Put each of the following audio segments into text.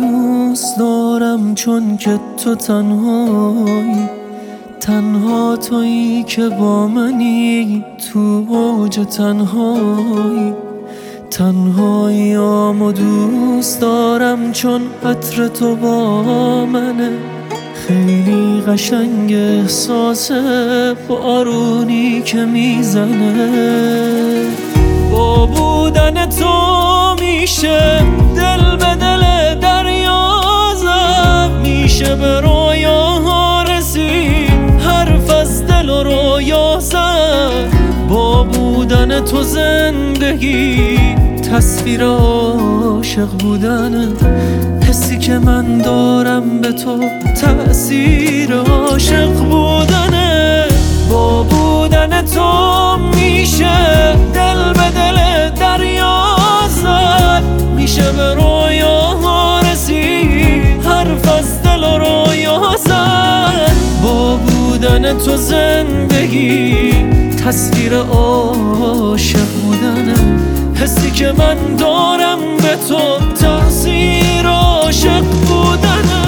دوست دارم چون که تو تنهایی، تنها تویی که با منی تو اوج تنهایی. تنهاییامو دوست دارم چون عطر تو با منه، خیلی قشنگ احساس بارونی که میزنه. با بودن تو میشه دل به دل دریا زد، میشه به رویاها رسید حرف از دل و رویا زد. با بودن تو زندگی تصویر عاشق بودنه، حسی که من دارم به تو تأثیر عاشق بودنه. با بودن تو میشه دل به دل دریا زد، میشه به رویاها رسید حرف از دل و رویا زد. با بودن تو زندگی تصویر عاشق بودنه، حسی که من دارم به تو تأثیر عاشق بودنه.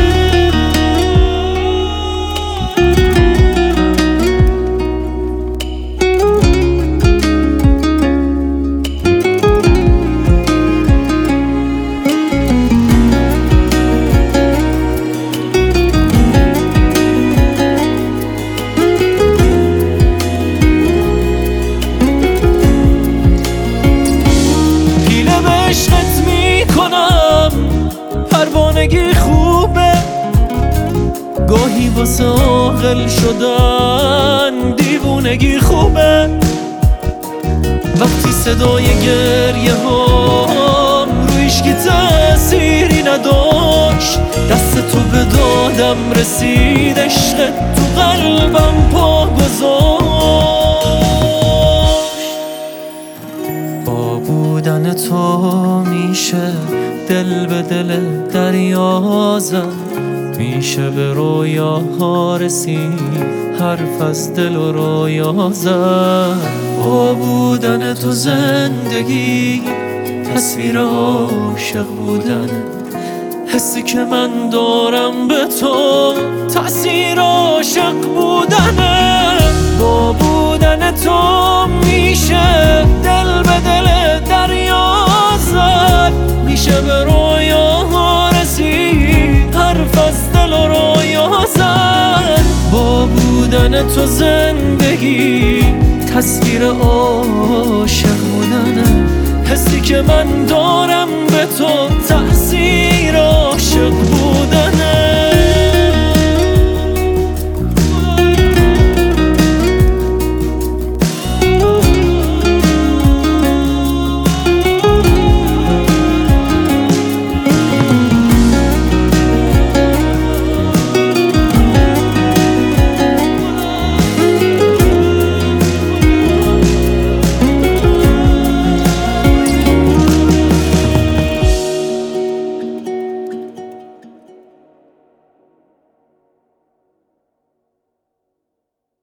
عشقت میکنم پروانگی خوبه، گاهی واسه عاقل شدن دیوونگی خوبه. وقتی صدای گریه ها رویش که تأثیری نداشت، دست تو به دادم رسید، عشقت تو قلبم پا گذاشت. با بودن تو میشه دل به دل دریا زد، میشه به رویاها رسید حرف از دل و رویا زد. با بودن تو زندگی تصویر عاشق بودنه، حسی که من دارم به تو تأثیر عاشق بودنه. با بودن تو میشه دل به دل دریا زد، میشه به رویاها رسید حرف از دل و رویا زد. با بودن تو زندگی تصویر عاشق بودنه، حسی که من دارم به تو